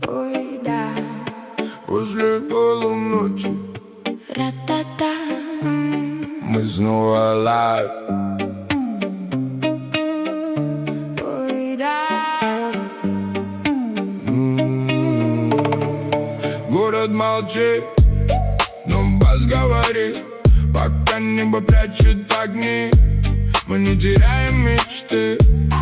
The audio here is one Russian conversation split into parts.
Ой, да. После полуночи Ра-та-та. мы снова alive. Ой, да. Город молчит, но бас говорит, пока небо прячет огни, мы не теряем мечты.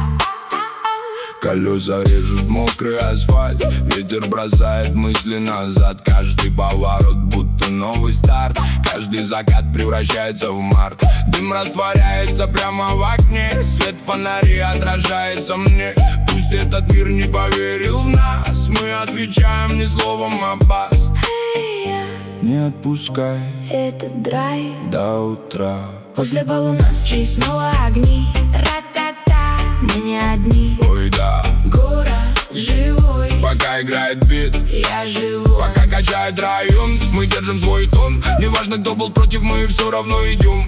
Колеса режут мокрый асфальт, ветер бросает мысли назад. Каждый поворот будто новый старт, каждый закат превращается в март. Дым растворяется прямо в окне, свет фонари отражается мне. Пусть этот мир не поверил в нас, мы отвечаем не словом, а бас. Не отпускай Этот драйв до утра. после полуночи снова огни. Ра-та-та. Мы не одни. Ой, да. Город живой, Пока играет бит, я живу. пока качает район, мы держим свой тон. Неважно, кто был против, мы все равно идем.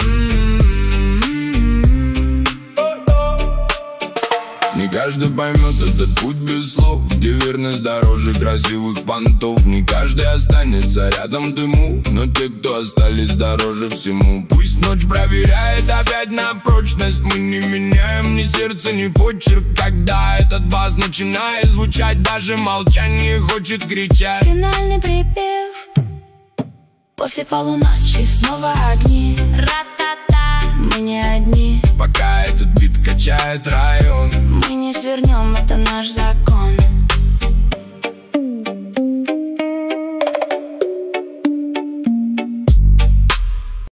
Не каждый поймет этот путь без слов, где верность дороже красивых понтов. Не каждый останется рядом в дыму, но те, кто остались, дороже всему. Пусть ночь проверяет опять на прочность, мы не меняем ни сердце, ни почерк. Когда этот бас начинает звучать, даже молчание хочет кричать. Финальный припев. После полуночи снова огни. Ра-та-та. Мы не одни. Пока этот бит качает район, Мы не свернем